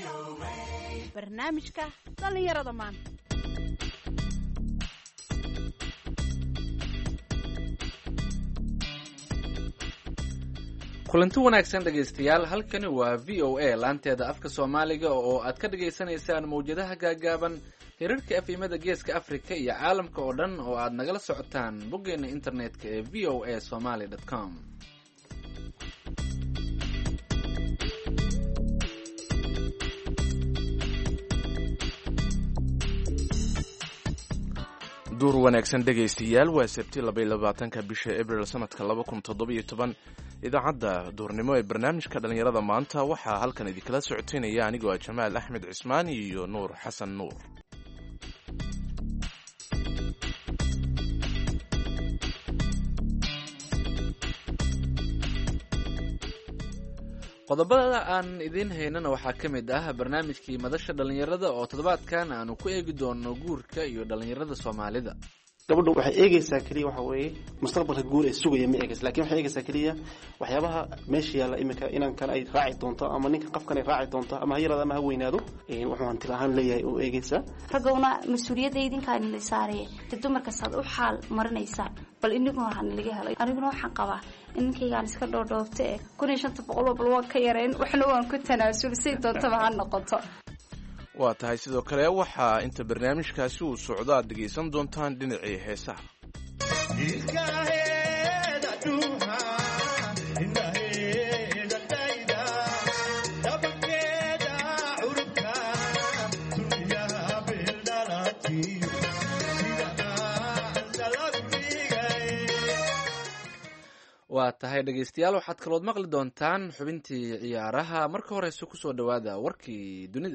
barnaamijka dhalinyarada maanta. kulanti wanaagsan dhegaystayaal, halkani waa v o a laanteeda afka soomaaliga oo aad ka dhagaysanaysaan mawjadaha gaagaaban hirarka afimada geeska afrika iyo caalamka oo dhan oo aad nagala socotaan boggeena internetka ee v o a somaly com. duur wanaagsan dhegaystayaal, waa sabti 22 bisha abril sanadka 2017. idaacadda duurnimo ee barnaamijka dhalinyarada maanta waxaa halkan idinkala socoteynaya anigoo ah Jamaal Axmed Cismaan iyo Nuur Xasan Nuur. qodobada aan idiin haynana waxaa ka mid ah barnaamijkii madasha dhalinyarada oo toddobaadkan aanu ku eegi doono guurka iyo dhalinyarada Soomaalida. gabadhu waxay eegaysaa kaliya waxa weeye mustaqbalka guur ee sugaya ma eegaysa, laakiin waxay eegaysaa kaliya waxyaabaha meesha yaalla iminka inankan ay raaci doonto ama ninka qofkan ay raaci doonto ama ha yaraado ama ha weynaado wuxuu hanti lahaan leeyahay oo eegaysaa. ragowna mas-uuliyadda idinkaan la saaraya dee dumarkasaad u xaal marinaysaan, bal iniguna waxaan laga helay. aniguna waxaan qabaa in ninkaygaan iska dhoodhoobta 1500 bal waan ka yarayn, waxna waan ku tanaasul say doontaba ha noqoto. waa tahay sidoo kale waxaa inta barnaamijkaasi uu socdo aad dhegaysan doontaan dhinacii heesaha. waa tahay dhegaystayaal, waxaad kalood maqli doontaan xubintii ciyaaraha. marka horeyse kusoo dhawaada warkii dunida.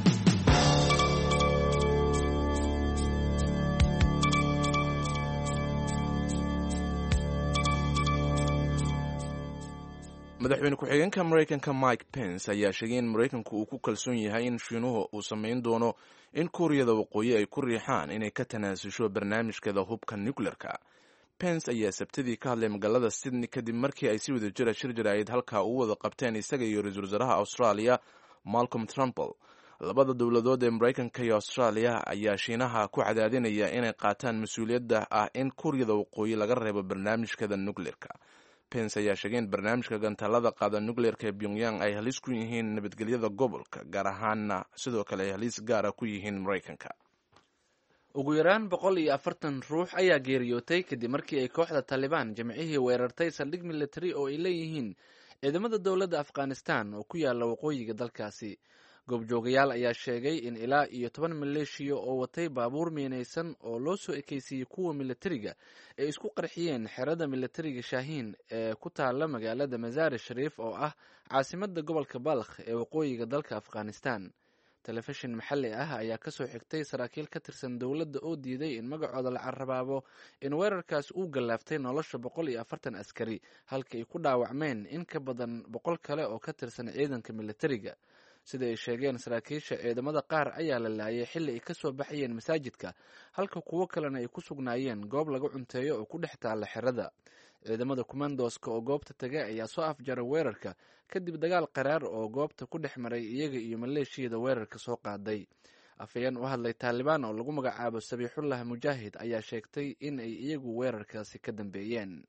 madaxweyne ku-xigeenka maraykanka Mike Pence ayaa sheegay in maraykanku uu ku kalsoon yahay in shiinuhu uu samayn doono in kuuriyada waqooyi ay ku riixaan inay ka tanaasusho barnaamijkeeda hubka nuclearka. Pence ayaa sabtidii ka hadlay magaalada Sydney kadib markii ay si wadajir shir jaraa'id halkaa u wada qabteen isaga iyo ra-iisul wasaaraha Australia Malcolm Turnbull. labada dowladood ee maraykanka iyo Australia ayaa shiinaha ku cadaadinaya inay qaataan mas-uuliyadda ah in kuuriyada waqooyi laga reebo barnaamijkeeda nuclearka. Pence ayaa sheegay in barnaamijka gantaalada qaada nuclearka ee Pyongyang ay halis ku yihiin nabadgelyada gobolka, gaar ahaanna sidoo kale ay halis gaara ku yihiin maraykanka. ugu yaraan 140 ruux ayaa geeriyootay kadib markii ay kooxda Taliban jimcihii weerartay saldhig military oo ay leeyihiin ciidamada dowladda Afghanistan oo ku yaala waqooyiga dalkaasi. goobjoogayaal ayaa sheegay in ilaa iyo 10 maleeshiya oo watay baabuur miinaysan oo loo soo ekeysiyey kuwa militariga ay isku qarxiyeen xerada militariga Shaahiin ee ku taala magaalada Mazaar Sharif oo ah caasimadda gobolka Balkh ee waqooyiga dalka Afghanistan. telefishin maxalli ah ayaa ka soo xigtay saraakiil ka tirsan dowladda oo diiday in magacooda la carrabaabo in weerarkaas uu galaaftay nolosha 140 askari, halka ay ku dhaawacmeen in ka badan 100 kale oo ka tirsan ciidanka militariga. sida ay sheegeen saraakiisha, ciidamada qaar ayaa la laayay xilli ay ka soo baxayeen masaajidka, halka kuwo kalena ay ku sugnaayeen goob lagu cunteeyo oo ku dhex taalla xerada. ciidamada kumandoska oo goobta tagay ayaa soo afjaray weerarka kadib dagaal qaraar oo goobta ku dhex maray iyaga iyo maleeshiyada weerarka soo qaaday. afhayeen u hadlay Taliban oo lagu magacaabo Sabiixullah Mujaahid ayaa sheegtay in ay iyagu weerarkaasi ka dambeeyeen.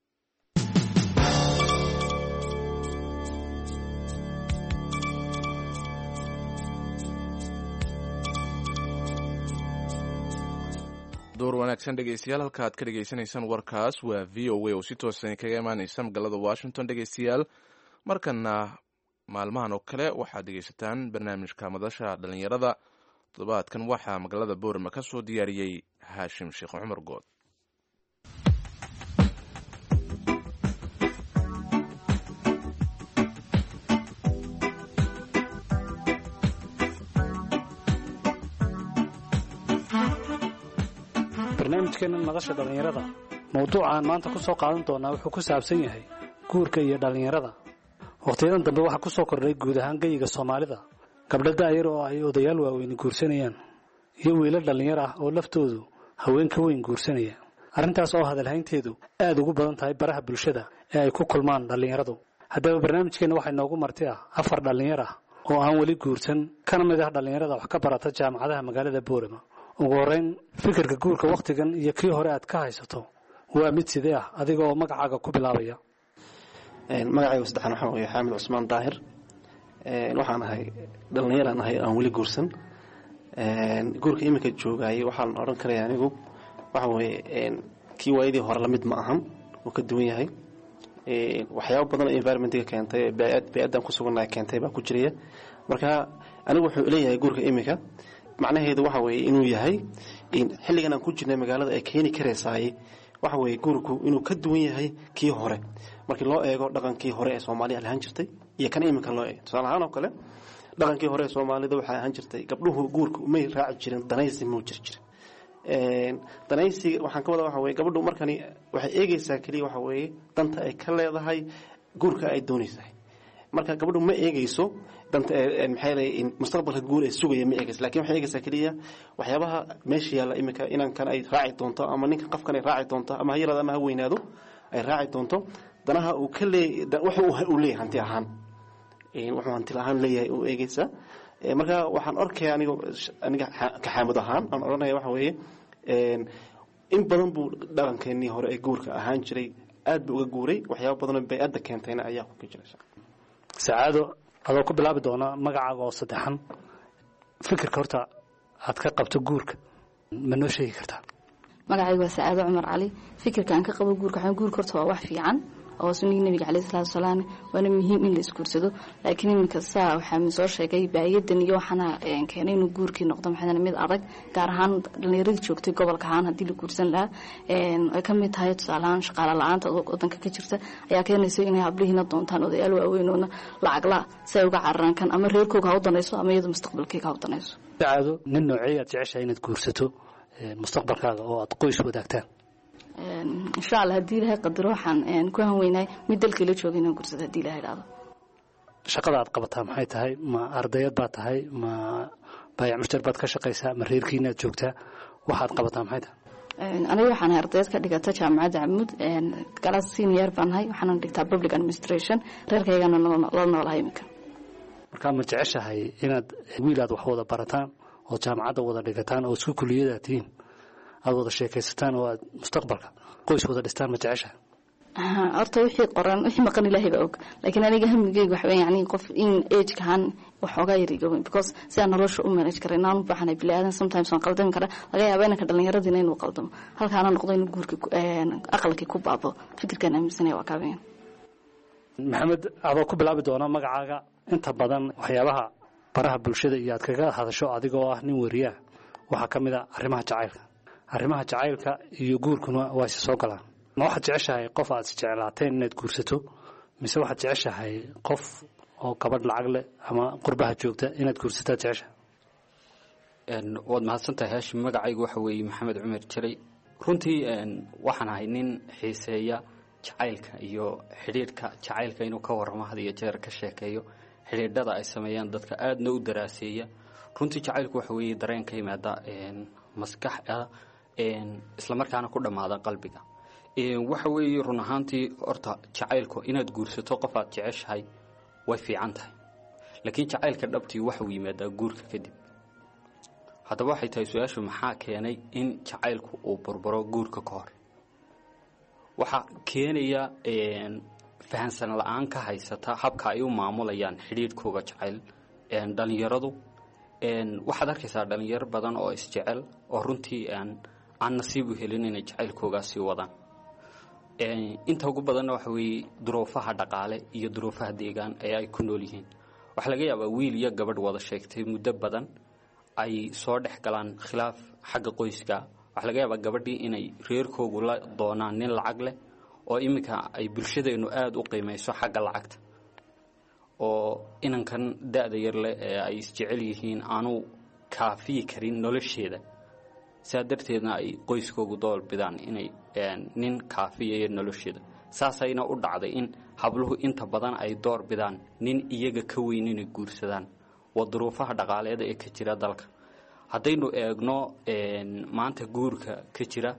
door wanaagsan dhegaystayaal, halka aad ka dhegaysanaysaan warkaas waa v o a oo si toosan kaga imaanaysa magaalada Washington. dhegaystayaal, markana maalmahan oo kale waxaad dhegaysataan barnaamijka madasha dhalinyarada. toddobaadkan waxaa magaalada Boorama ka soo diyaariyey Haashim Sheekh Cumar Good. barnaamijkeena madasha dhalinyarada mawduucaan maanta ku soo qaadan doonaa wuxuu ku saabsan yahay guurka iyo dhalinyarada. waqtiyadan dambe waxaa ku soo kordhay guud ahaan geyiga Soomaalida gabdho daayar oo ay odayaal waaweyn guursanayaan iyo wiilal dhalinyar ah oo laftoodu haween ka weyn guursanaya. arrintaas oo hadalhaynteedu aad ugu badan tahay baraha bulshada ee ay ku kulmaan dhalinyaradu. haddaba barnaamijkeena waxaa inoogu marti ah 4 dhalinyar ah oo aan weli guursan kana mid ah dhallinyarada wax ka barata jaamacadaha magaalada boorama ugu horreyn fikirka guurka wakhtigan iyo kii hore aad ka haysato waa mid sidee ah adiga oo magacaaga ku bilaabaya? magacayga saddexan waxaa weeye xaamid cusmaan daahir. waxaan ahay dhallinyaraan ahay aan weli guursan. guurka iminka joogayay waxaan odhan karaya anigu waxa weeye kii waayadii hore lamid ma ahan, wuu ka duwan yahay. waxyaabo badan oo environmentiga keentay bey'adan ku sugannahay keentay baa ku jiraya. marka anigu wuxuu leeyahay guurka iminka macnaheedu waxa weeye inuu yahay xilligan aan ku jirnay magaalada ay keeni karaysaay waxa weeye guurku inuu ka duwan yahay kii hore markii loo eego dhaqankii hore ee Soomaaliya lahaan jirtay iyo kan iminka loo eego. tusaale ahaan oo kale dhaqankii hore ee Soomaalida waxay ahaan jirtay gabdhuhu guurku may raaci jirin danaysi muu jir danaysi waxaan ka wada waxa weeye gabadhu markani waxay eegaysaa kaliya waxa weeye danta ay ka leedahay guurka ay doonaysaa. marka gabadhu ma eegayso danta maxay leeyihiin mustaqbalka guur ee sugaya ma eegayso, laakiin waxay eegaysaa kaliya waxyaabaha meesha yaala iminka inaan kan ay raaci doonto ama ninka qofkan ay raaci doonto ama ha yaraado ama ha weynaado ay raaci doonto danaha uu ka leeyahay wuxuu u leeyahay hanti ahaan wuxuu hanti ahaan leeyahay uu eegaysaa. marka waxaan arkay aniga ka xaamud ahaan aan oranaya waxa weeye in badan buu dhaqankeenii hore ee guurka ahaan jiray aad buu uga guuray. waxyaabo badan oo bey'adda keentayna ayaa ku jiraysa. sacaado adoo ku bilaabi doona magacaaga oo saddexan, fikirka horta aad ka qabto guurka ma noo sheegi kartaa? magacaygu waa Sacaado Cumar Cali. fikirka aan ka qabo guurka horta waa wax fiican oo sunnada nabiga kaleey salaatu salaam waana muhiim in la iskuursado. laakiin iminka waxaan soo sheegay baayadan iyo waxana keenay inuu guurkii noqdo maxay mid adag, gaar ahaan dhalinyarada joogtay gobolka ahaan hadii la guursan lahaa ay ka mid tahay tusaalahan shaqaale la'aanta wadanka ka jirta ayaa keenaysa inay hablihiina doontaan odayaal waaweyn oo lacag la say uga cararaan kan ama reerkooga u danayso ama iyada mustaqbalkeega u danayso. Sacaado nin noocay aad jeceshahay inaad guursato mustaqbalkaaga oo aad qoys wadaagtaan? insha Allah hadii ilaahay qadaro waxaan ku hanweynay mid dalka la joogay inaan guursado hadii ilaahay dhaado. shaqada aad qabataa maxay tahay? ma ardayad baad tahay? ma baayac mushtar baad ka shaqaysaa? ma reerkiina aad joogtaa? waxaad qabataa maxay tahay? aniga waxaan ardayad ka dhigata jaamacadda Camud class senior baan ahay. waxaan dhigtaa public administration. reerkaygana la noolahay iminka. marka ma jeceshahay inaad wiil aad wax wada barataan oo jaamacadda wada dhigataan oo isku kuliyada tihiin aad wada sheekaysataan oo aad mustaqbalka qoys wada dhistaan ma jeceshahay? horta wixii qoran wixii maqan ilaahay baa og, laakiin aniga hamigeyga waxa weeyaan yani qof in age kan waxoogaa yariga because si aan nolosha u manage karin aan u baahanay bilaadan sometimes aan qaldan kara laga yaabaa inaan ka dhalinyaradina inuu qaldamo halkaana noqdo inuu guurka aqalkii ku baabo. fikirkan aaminsanaya waa kaabeen. maxamed adoo ku bilaabi doona magacaaga inta badan waxyaabaha baraha bulshada iyo aad kaga hadasho adigoo ah nin wariyaa waxaa ka mid ah arrimaha jacaylka iyo guurkuna waa is soo galaan. ma waxaad jeceshahay qof aad isjeclaateen inaad guursato mise waxaad jeceshahay qof oo gabadh lacag leh ama qurbaha joogta inaad guursataa jeceshahay? waad mahadsantahay Haashim. magacaygu waxa weeye Maxamed Cumar Jiray. runtii waxaan ahay nin xiiseeya jacaylka iyo xiriirka jacaylka inuu ka warramo had iyo jeer ka sheekeeyo xiriirada ay sameeyaan dadka aadna u daraaseeya. runtii jacaylku waxa weeye dareen ka yimaada maskaxda isla markaana ku dhamaada qalbiga. waxa weeye run ahaantii horta jacaylku inaad guursato qof aad jeceshahay way fiican tahay, laakiin jacaylka dhabtii waxa uu yimaadaa guurka kadib. haddaba waxay tahay su-aashu maxaa keenay in jacaylku uu burburo guurka ka hor? waxaa keenaya fahansan la'aan ka haysata habka ay u maamulayaan xidhiidhkooga jacayl dhalinyaradu. waxaad arkaysaa dhalinyaro badan oo isjecel oo runtii aan nasiib u helin inay jacaylkoogaasi wadaan. inta ugu badanna waxa weeye duruufaha dhaqaale iyo duruufaha deegaan ee ay ku nool yihiin. waxaa laga yaabaa wiil iyo gabadh wada sheegtay muddo badan ay soo dhex galaan khilaaf xagga qoyska. waxaa laga yaabaa gabadhii inay reerkoogu la doonaan nin lacag leh oo iminka ay bulshadeennu aada u qiimayso xagga lacagta, oo inankan da-da yar leh ee ay isjecel yihiin aanu kaafiyi karin nolosheeda. saa darteedna ay qoyskoogu door bidaan inay nin kaafiyayo nolosheeda. saasayna u dhacday in habluhu inta badan ay door bidaan nin iyaga ka weyn inay guursadaan. waa duruufaha dhaqaaleeda ee ka jira dalka. haddaynu eegno maanta guurka ka jira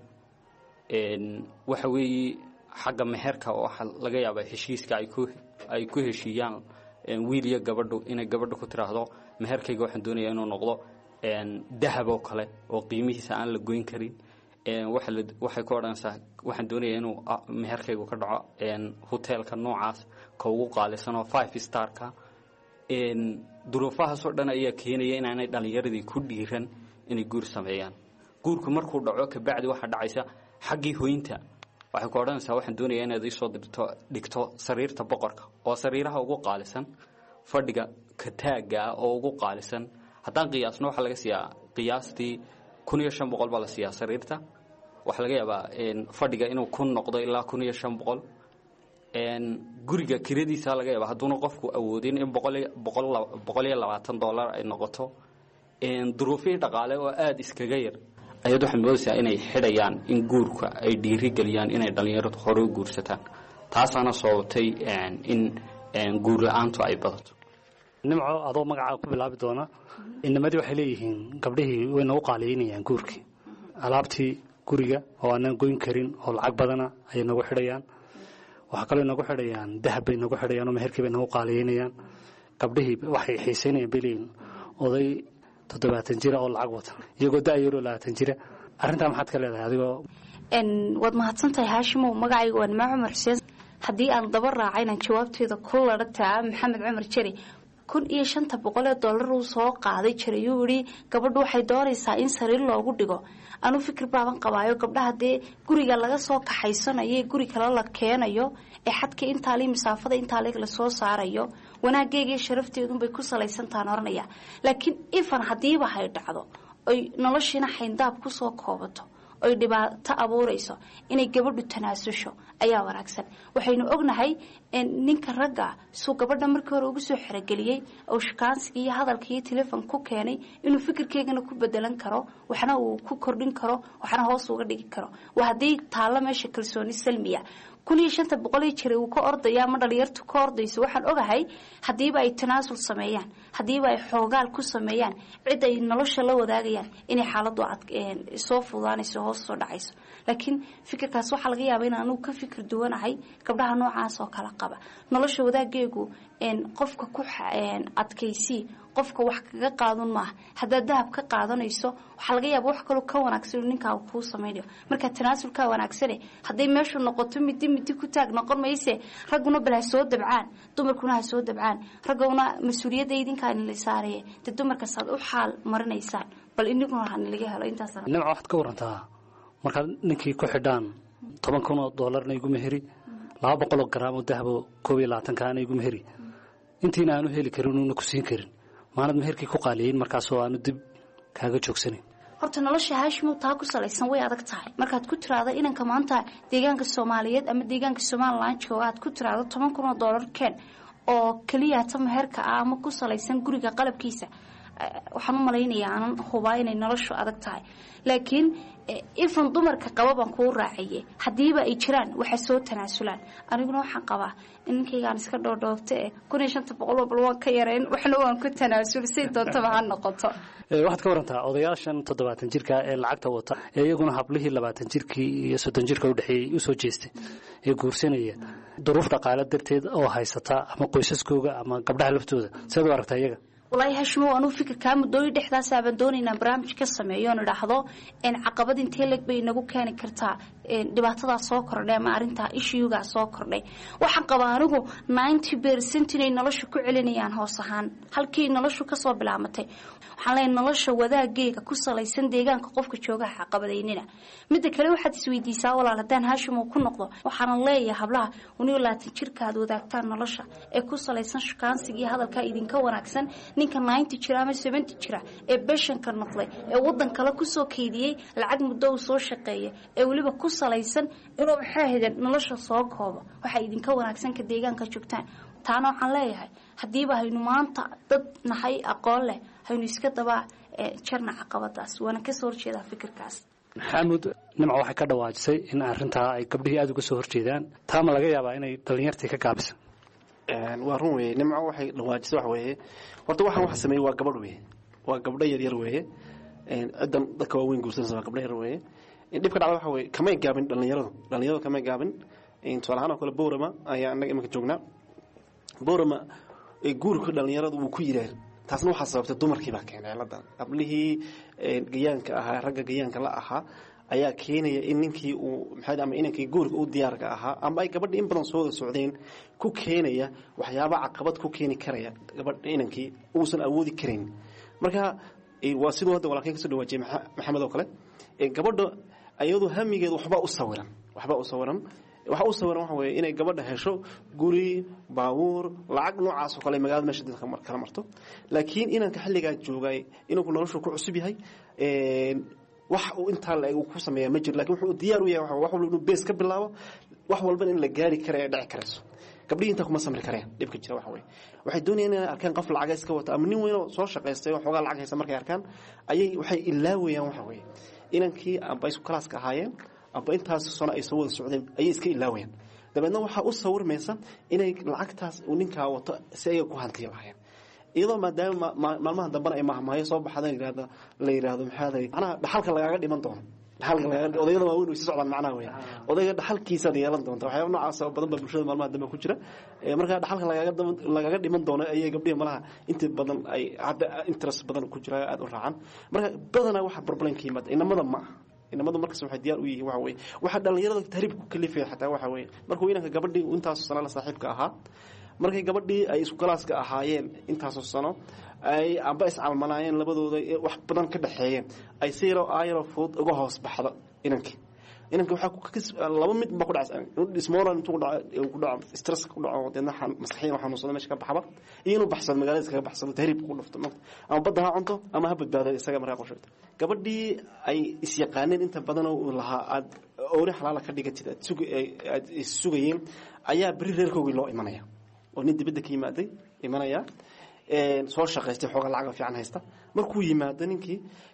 waxa weeye xagga meherka oo waxa laga yaabaa heshiiska ay ku heshiiyaan wiil iyo gabadhu inay gabadhu ku tiraahdo meherkayga waxaan doonayaa inuu noqdo dahab oo kale oo qiimihiisa aan la goyn karin waxay ku odhanaysaa waxaan doonayaa inuu meherkaygu ka dhaco hoteelka noocaas ka ugu qaalisan oo 5 starka duruufahaasoo dhan ayaa keenaya inaanay dhallinyaradii ku dhiiran inay guur sameeyaan guurku markuu dhaco kabacdi waxaa dhacaysa xaggii hoynta waxay ku odhanaysaa waxaan doonayaa inaad ii soo dhigto sariirta boqorka oo sariiraha ugu qaalisan fadhiga kataaga oo ugu qaalisan haddaan qiyaasno waxaa laga siiyaa qiyaastii 1500 baa la siiyaa sariirta waxaa laga yaabaa fadhiga inuu 1000 noqdo ilaa 1500 guriga kiradiisa laga yaabaa hadduuna qofku awoodin in $120 ay noqoto duruufihii dhaqaale oo aada iskaga yar ayaad waxaad moodaysaa inay xidhayaan in guurka ay dhiiri geliyaan inay dhallinyaradu hore u guursataan taasaana sababtay in guur la-aantu ay badato nimco adoo magacaa ku bilaabi doona inamadii waxay leeyihiin gabdhihii way nagu qaaliyeynayaan guurkii alaabtii guriga oo aanan goyn karin oo lacag badana ayay nagu xidhayaan waxaa kaloo nagu xidhayaan dahab bay nagu xidhayaan oo meherkii bay nagu qaaliyeynayaan gabdhihii waxay xiisaynayaan bay leeyihiin oday 70 jira oo lacag wata iyagoo daayiro 20 jira arrintaa maxaad ka leedahay adigoo waad mahadsantahay haashimow magacayga waa nimco cumar xuseen haddii aan daba raacay inaan jawaabteeda ku ladhataa maxamed cumar jari $1,500 uu soo qaaday jiray uu yidhi gabadhu waxay doonaysaa in sariir loogu dhigo anuu fikir baaban qabaayo gabdhaha dee guriga laga soo kaxaysanayo guri kale la keenayo ee xadka intaali masaafada intaali la soo saarayo wanaaggeega iyo sharafteedunbay ku salaysantaan oranaya laakiin ifan hadiiba hay dhacdo ay noloshiina xayndaab ku soo koobato ay dhibaato abuurayso inay gabadhu tanaasusho ayaa wanaagsan waxaynu ognahay ninka ragga soo gabadha markii hore ugu soo xirageliyay oo shaqaansiga iyo hadalka iyo telefoon ku keenay inuu fikirkeegana ku bedelan karo waxna uu ku kordhin karo waxna hoos uga dhigi karo waa hadii taala meesha kalsooni salmiya 1500 jira uu ka ordaya ma dhalinyartu ka ordayso waxaan ogahay hadiiba ay tanaasul sameeyaan hadiiba ay xoogaal ku sameeyaan cid ay nolosha la wadaagayaan inay xaaladu soo fudaanayso hoos soo dhacayso laakiin fikirkaas waxa laga yaabaa in aanu ka fikir duwanahay gabdhaha noocaas oo kala qaba nolosha wadaaggeegu qofka ku adkaysi qofka wax kaga qaadan ma hadaa dahab ka qaadanayso waxa laga yaabaa wax kale ka wanaagsan ninka uu ku sameeyo marka tanaasulka wanaagsan haday meeshu noqoto mid ku taag noqon mayse raguna bal soo dabcaan dumarkuna soo dabcaan raguna mas'uuliyadda idinkaan la saarayay dad dumarka sad u xaal marinaysaan bal inaguna waxaan laga helo intaas nimco waxaad ka warantaa marka ninkii ku xidhaan $10,000 na igu meheri 200 gram oo dahab oo 22 kaan igu meheri intiina aanu heli karin oo ku siin karin maanad meherkii ku qaaliyeyn markaas oo aanu dib kaaga joogsanin horta nolosha haashimo taa ku salaysan way adag tahay markaad ku tiraado inanka maanta deegaanka Soomaaliyeed ama deegaanka Soomaaliland oo aad ku tiraado $10,000 keen oo kaliya ta meherka ama ku salaysan guriga qalabkiisa waxaan u maleynayaa aan hubaa inay noloshu adag tahay laakiin ifan dumarka qababan ku raaciyay hadiiba ay jiraan waxa soo tanaasulaan aniguna waxaan qabaa inkaygaan iska dhoodhoobte 1500 bal waan ka yareen waxna waan ku tanaasulsay doonta ma noqoto waxaad ka warantaa odayaashan 70 jirka ee lacagta wata ee iyaguna hablihii 20 jirkii iyo 30 jirka u dhaxeeyay u soo jeestay ee guursanaya duruuf dhaqaale darteed oo haysata ama qoysaskooda ama gabdhaha laftooda sidoo aragtay iyaga والله هشمو أنا فكر كام دوري دحدا سابندوني برامج كسمعيون راحضو إن عقبات انتهلك بينجو كان كرتا دبعتها سكر لا ما أرنتها إشيوجا سكر لي وحقبانه 90% نلشوا كعلني عن هالصحن هل كي نلشوا كصوب بالعمتي حاليا نلشوا وذا جيجا كسر ليسن ديجان كقف كشوجا عقباتيننا مدة كلو حد سويدي ساول على دان هشمو كل نقطة وحنا الله يهبلها ونقول تشركة هذا ذاكتان نلشة كسر ليسن شكان سجي هذا الكائدين كون أحسن ninka 90 jira ama 70 jira ee beshan ka noqday ee wadan kale ku soo keediyay lacag muddo soo shaqeeyay ee waliba ku salaysan inuu xaahidan nolosha soo koobo waxa idinka wanaagsan ka deegaanka joogtaan taana waxaan leeyahay hadiiba haynu maanta dad nahay aqoon leh haynu iska daba jarna caqabadaas wana ka soo horjeeda fikirkaas maxamed nimco waxay ka dhawaajisay in arrinta ay gabdhihii aad uga soo horjeedaan taama laga yaabaa inay dhalinyartii ka gaabsan waa run weeye nimco waxay dhawaajisay wax weeye horta waxaan wax sameeyay waa gabadh weeye waa gabdho yar yar weeye cidan dadka waaweyn guursanaysa waa gabdho yar weeye dhibka dhacda waxa weeye kamay gaabin dhalinyaradu kamay gaabin tusaale ahaan oo kale Boorama ayaa annaga imika joognaa Boorama guurka dhalinyaradu uu ku yiraahdo taasna waxa sababtay dumarkii baa keenay ciladan qablihii gayaanka ahaa ragga gayaanka la ahaa ayaa keenaya in ninkii uu maxay ama inankii guurka uu diyaarka ahaa ama ay gabadhii in badan soo socdeen ku keenaya waxyaabo caqabad ku keeni karaya gabadha inankii uusan awoodi karin marka waa sidoo hadda walaalkeen ka soo dhawaajay maxamed oo kale gabadha ayadu hamigeed waxba u sawiran waxa u sawiran waxa weeye inay gabadha hesho guri baabuur lacag noocaas oo kale magaalada meesha dadka kala marto laakiin inanka xilliga joogay inuu noloshu ku cusub yahay wax uu inta la uu ku sameeyaa ma jiro laakiin wuxuu diyaar u yahay wax walba inuu base ka bilaabo wax walba in la gaari karo ee dhici karayso gabdhihi inta kuma samri kareen dibka jira waxa weeye waxay doonayaan inay arkaan qof lacag iska wata ama nin weyn oo soo shaqeystay oo xogaa lacag haysta markay arkaan waxay ilaawayaan waxa weeye inankii amba isku kalaaska ahaayeen aba intaas sano ay soo wada socdeen ayay iska ilaawayaan dabeedna waxa u sawirmaysa inay lacagtaas uu ninka wato si ay ku hanti lahaayeen iyadoo maadaama maalmaha dambana ay mahmaayo soo baxdaan la yiraahdo maxaaday ana dhaxalka lagaga dhiman doono odayada waa weyn oo socdaan macnaha weey odayga dhaxalkiisa yeelan doonta waxyaabo noocaas oo badan bulshada maalmaha dambe ku jira marka dhaxalka lagaga dhiman doono ayay gabdhihi malaha inta badan ay hadda interest badan ku jira aad u raacan marka badana waxa problemka yimid inamada ma inamadu markaas waxay diyaar u yihiin waxa weey waxa dhalinyarada tahriib ku kalifay xataa waxa weey markuu inanka gabadhii intaas sano la saaxiibka ahaa markay gabadhii ay isku kalaaska ahaayeen intaas sano ay amba iscalmanaayeen labadooda wax badan ka dhaxeeyeen ay zero ayro food uga hoos baxdo inanka waxa ku laba mid ba ku dhacay ismooran intuu ku dhaco stress ku dhaco dadna maskaxiyan waxa nuusada meesha ka baxba inuu baxsado magaalada iskaga baxsado tahriib ku dhufto ama badda ha cunto ama ha badbaado isaga markaa qorsheed gabadhii ay is yaqaaneen inta badan oo lahaa aad oori xalaal ka dhigatid aad sugayeen ayaa bari reerkoogii loo imanaya oo nin dibadda ka yimaaday imanaya soo shaqaystay xogaa lacag fiican haysta markuu yimaado ninkii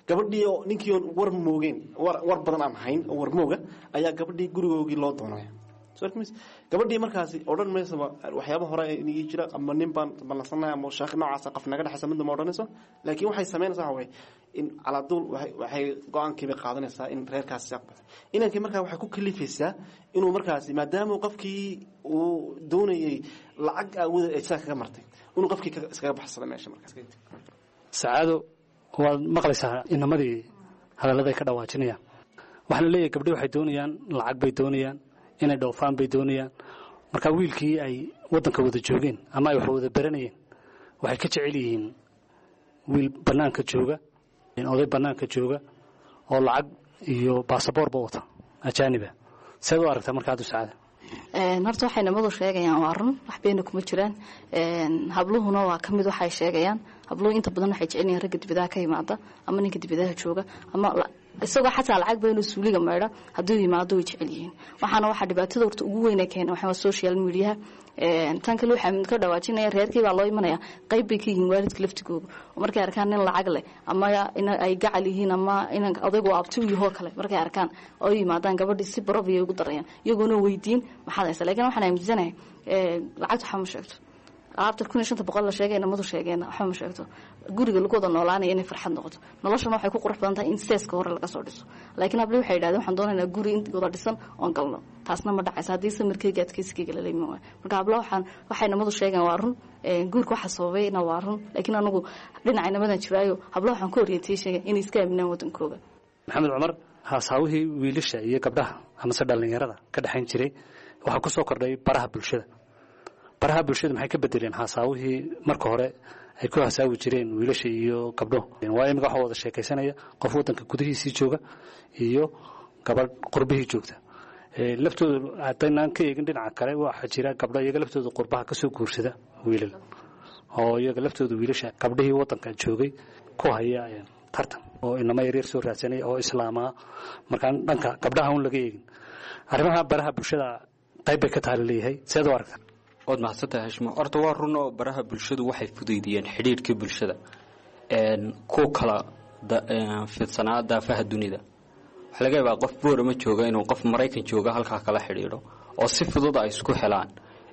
war moogeen war badan aan hayn oo war mooga ayaa gabadhii gurigoogii loo doonaya gabadhii markaasi odhan mayso waxyaabo hore inii jira ama nin baan ballansanay ama shaakh noocaas qaf naga dhaxaysa mid ma odhanayso laakiin waxay sameynaysaa waxa weeye in calaadul waxay go'aankii bay qaadanaysaa in reerkaasi aqbal inankii markaa waxay ku kalifaysaa inuu markaasi maadaama qofkii uu doonayay lacag awood ay kaga martay inuu qofkii iskaga baxsado meesha markaas saacado waad maqlaysaa inamadii hadallada ay ka dhawaajinayaan waxaa la leeyahay gabdhi waxay doonayaan lacag bay doonayaan inay dhoofaan bay doonayaan marka wiilkii ay waddanka wada joogeen ama ay wax wada baranayeen waxay ka jecel yihiin wiil bannaanka jooga oday bannaanka jooga oo lacag iyo baasaboorba wata ajaaniba seed u aragtaa marka haddu saacada horta waxay nimadu sheegayaan waa run wax beena kuma jiraan habluhuna waa ka mid waxay sheegayaan habluhu inta badan waxay jecel yihiin ragga dibadaha ka yimaada ama ninka dibadaha jooga ama isagoo xataa lacag baynu suuliga meedha hadduu yimaado way jecel yihiin waxaana waxaa dhibaatada horta ugu weyn ee keena waxaa social media tan kale waxaa ka dhawaajinaya reerkii baa loo imanaya qayb bay ka yihiin waalidka laftigooda markay arkaan nin lacag leh ama ay gacal yihiin ama inan odaygu abti u yahoo kale markay arkaan oo yimaadaan gabadhii si barobiyay ugu darayaan iyagoona weydiin maxaad haysa laakiin waxaan aaminsanahay lacagta waxaa ma sheegto alaabta 1500 la sheegay namadu sheegayna waxa ma sheegto guriga lagu wada noolaanay inay farxad noqoto noloshana waxay ku qurux badan tahay in seeska hore laga soo dhiso laakiin abli waxay yiraahdeen waxaan doonaynaa guri inta wada dhisan oo galno taasna ma dhacaysa hadii samirkayga adkaysiga la leeyahay marka abla waxay namadu sheegayaan waa run guurka waxa sababayna waa run laakiin anagu dhinaca namadan jiraayo abla waxaan ku orientay sheegay in iska aaminaan wadankooda maxamed cumar haasawihii wiilasha iyo gabdhaha ama dhalinyarada ka dhaxayn jiray waxa ku soo kordhay baraha bulshada maxay ka bedeleen hasaawihii marka hore ay ku hasaawi jireen wiilasha iyo gabdho waa imika waxa wada sheekaysanaya qof wadanka gudihiisii jooga iyo gabadh qurbihii joogta laftooda haddaynan ka eegin dhinaca kale waxaa jira gabdho iyaga laftooda qurbaha kasoo guursada wiilal oo iyaga laftooda wiilasha gabdhihii wadanka joogay ku haya tartan oo inama yaryar soo raadsanaya oo islaamaa markaan dhanka gabdhaha un laga eegin arrimaha baraha bulshada qayb bay ka tahay leeyahay seed u aragtaa ood mahadsantahay hashimo horta waa run oo baraha bulshadu waxay fudaydiyeen xidhiirkii bulshada ku kala fidsanaa daafaha dunida waxaa laga yaabaa qof boorama jooga inuu qof maraykan jooga halkaa kala xidhiidho oo si fudud ay isku helaan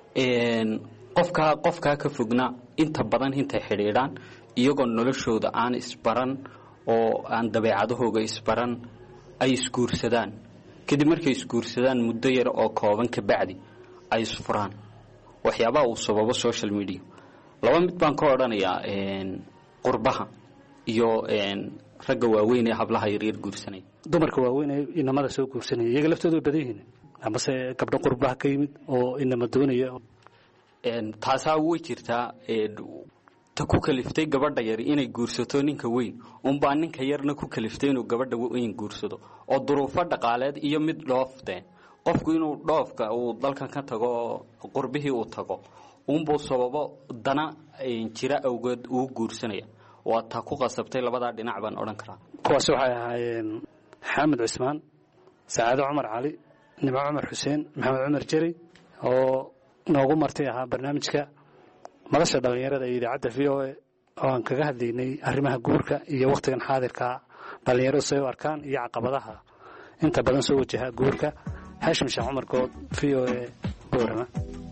qofkaa ka fogna inta badan intay xidhiidhaan iyagoo noloshooda aan isbaran oo aan dabeecadahooga isbaran ay isguursadaan kadib markay isguursadaan muddo yar oo kooban ka bacdi ay isfuraan waxyaabaha uu sababo social media laba mid baan ka odhanayaa qurbaha iyo ragga waaweyn ee hablaha yaryar guursanaya. dumarka waaweyn ee inamada soo guursanaya iyaga laftooda way badan yihiin amase gabdho qurbaha ka yimid oo inama doonaya. taasaa way jirtaa ta ku kaliftay gabadha yar inay guursato ninka weyn unbaa ninka yarna ku kaliftay inuu gabadha weyn guursado oo duruufo dhaqaaleed iyo mid dhoofteen qofku inuu dhoofka uu dalkan ka tago qurbihii uu tago unbuu sababo dana jira awgeed uu guursanaya. waa taa ku qasabtay labadaa dhinac baan odhan karaa. kuwaas waxay ahaayeen xamed cismaan, sacaado cumar cali, nimco cumar xuseen, maxamed cumar jeri oo noogu martay ahaa barnaamijka madasha dhallinyarada iyo idaacadda v o a oo aan kaga hadlaynay arrimaha guurka iyo wakhtigan xaadirka dhallinyaradu say u arkaan iyo caqabadaha inta badan soo wajaha guurka. haashim sheekh cumar good, v o a, boorama.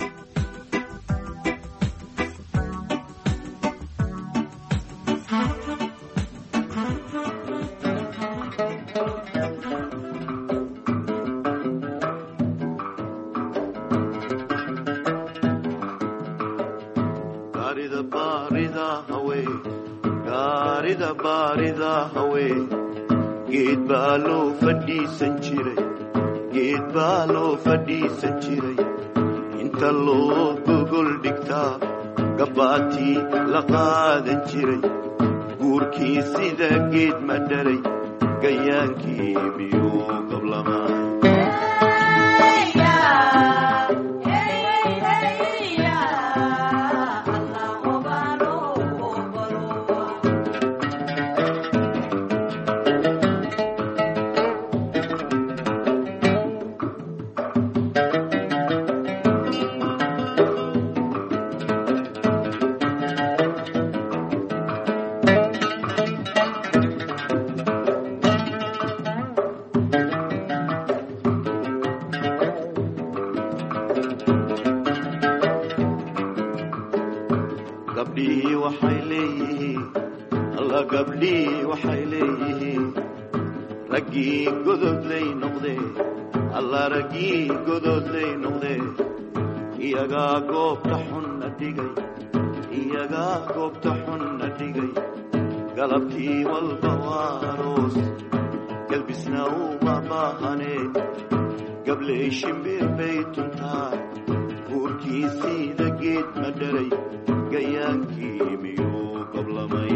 baarida hawe geed baa loo fadhiisan jiray inta loo gogol dhigtaa gabbaatii la qaadan jiray guurkii sida geed ma dhalay gayaankii miyuu qablamaa. gabdhii waxay leeyihiin raggii gododlay noqdee alla raggii gododlay noqdee iyagaa goobta xunna dhigay galabtii walba waa aroos galbisna uma baahanee gabley shimbir bay tuntaa guurkii siida geed ma dhalay gayaankii miyuu qablamay.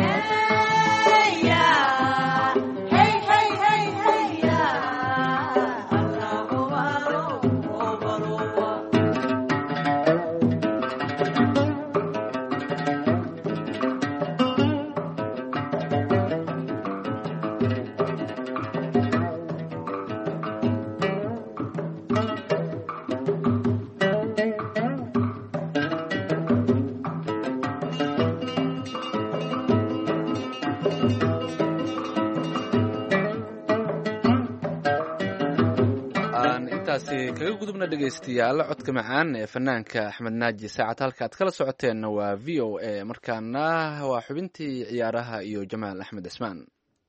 kaga gudubna dhegaystayaal codka macaan ee fanaanka axmed naaji saacad halka aad kala socoteenna waa v o a markaana waa xubintii ciyaaraha iyo jamaal axmed cismaan.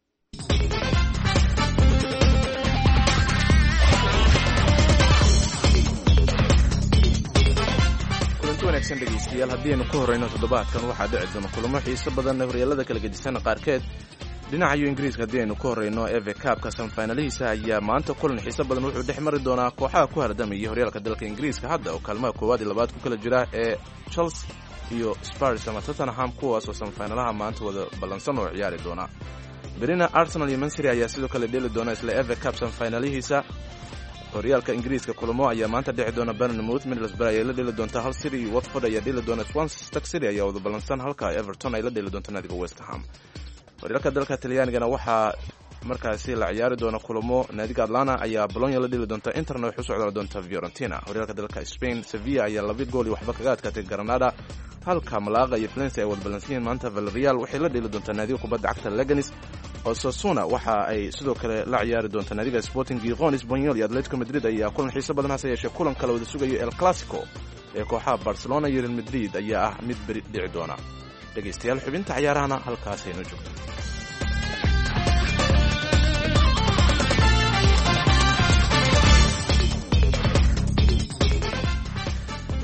kulanti wanaagsan dhegaystayaal haddii aynu ka horreyno toddobaadkan waxaa dhici doona kulamo xiiso badan horyaalada kala gedisan qaarkeed. dhinacayo ingiriiska haddii aynu ka horreyno eve kaabka samfaynalihiisa ayaa maanta kulan xiiso badan wuxuu dhex mari doonaa kooxaha ku hardamaya horyaalka dalka ingiriiska hadda oo kaalmaha koowaad iyo labaad ku kala jira ee chelsea iyo spurs ama tottenham kuwaas oo samfaynalaha maanta wada ballansan oo ciyaari doona. berina arsenal iyo mansiri ayaa sidoo kale dheeli doona isla eve kaab samfaynalihiisa. horyaalka ingiriiska kulamo ayaa maanta dhici doona bournemouth middlesbrough ayay la dheli doontaa Hull City iyo Watford ayaa dheli doona Swansea Stoke City ayaa wada ballansan halka Everton ay la dheli doonto naadiga West Ham. horyaalka dalka Talyaanigana waxaa markaasi la ciyaari doona kulamo naadiga Atlanta ayaa Bologna la dheli doonta Interna waxay u socdaan doonta Fiorentina. horyaalka dalka Spain Sevilla ayaa 2 gool waxba kaga adkaatay Granada halka Malaga iyo Valencia ay wada ballansan maanta. Villarreal waxay la dheli doontaa naadiga kubadda cagta Leganes. Osasuna waxa ay sidoo kale la ciyaari doontaa naadiga Sporting Gijón. Espanyol iyo Atletico Madrid ayaa kulan xiiso badan hase yeeshee kulan kale wada sugayo El Clasico ee kooxaha Barcelona iyo Real Madrid ayaa ah mid beri dhici doona. dhegaystayaal xubinta ciyaarahana halkaas aynu joogto.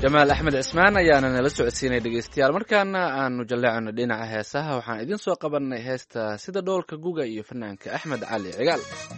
jamaal axmed cismaan ayaana nala socodsiinay dhegeystayaal. markaana aanu jalleecano dhinaca heesaha, waxaan idin soo qabanay heesta sida dhoolka guga iyo fanaanka axmed cali cigaal.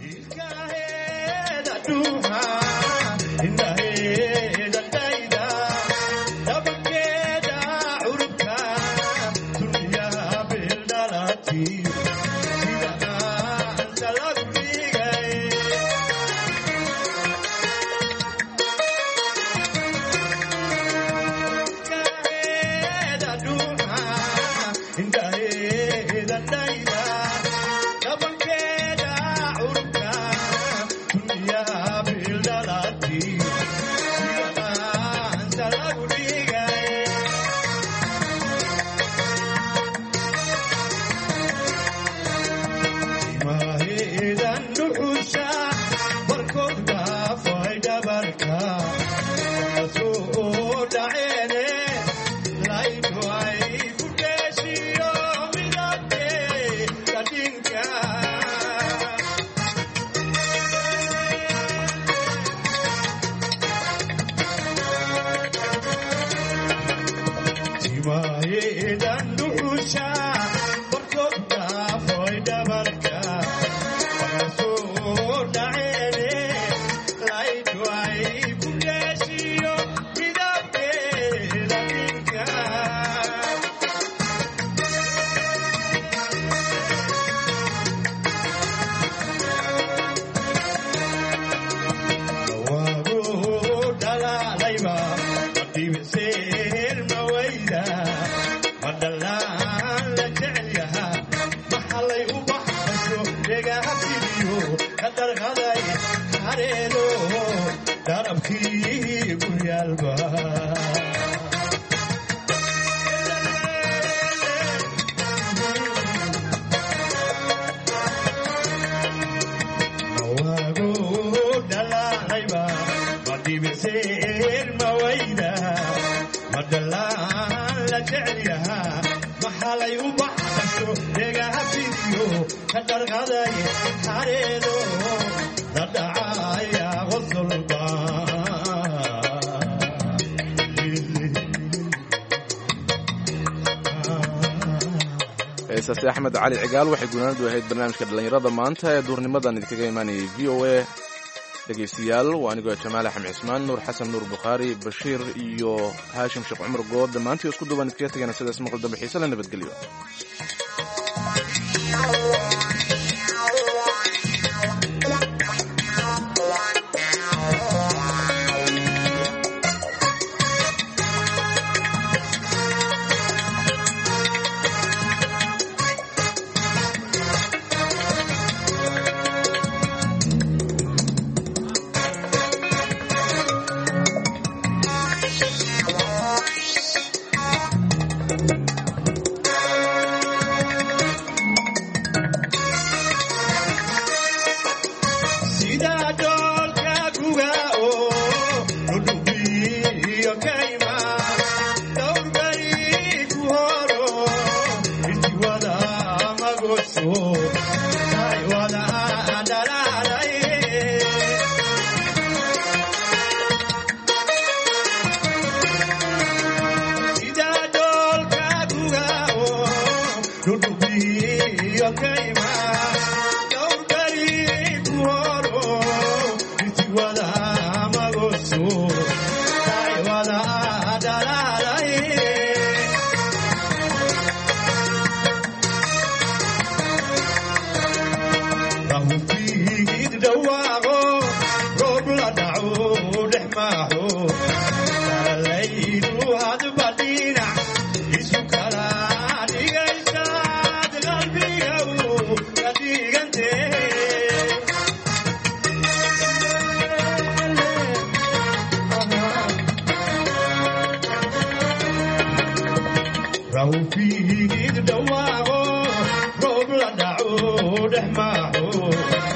heesaasi axmed cali cigaal waxay gunaanadu ahayd barnaamijka dhallinyarada maanta ee duurnimadan idinkaga imaanayay v o a. dhegaystayaal waa anigoo jamaal axmed cismaan, nuur xasan nuur bukhaari, bashiir iyo haashim sheekh cumar good dhammaantii isku duban idkaga tagana sidaas maqal dambe xiise la nabadgelyo. Rahu fiigid dhawaaqo roob la dhaco dhex maaxo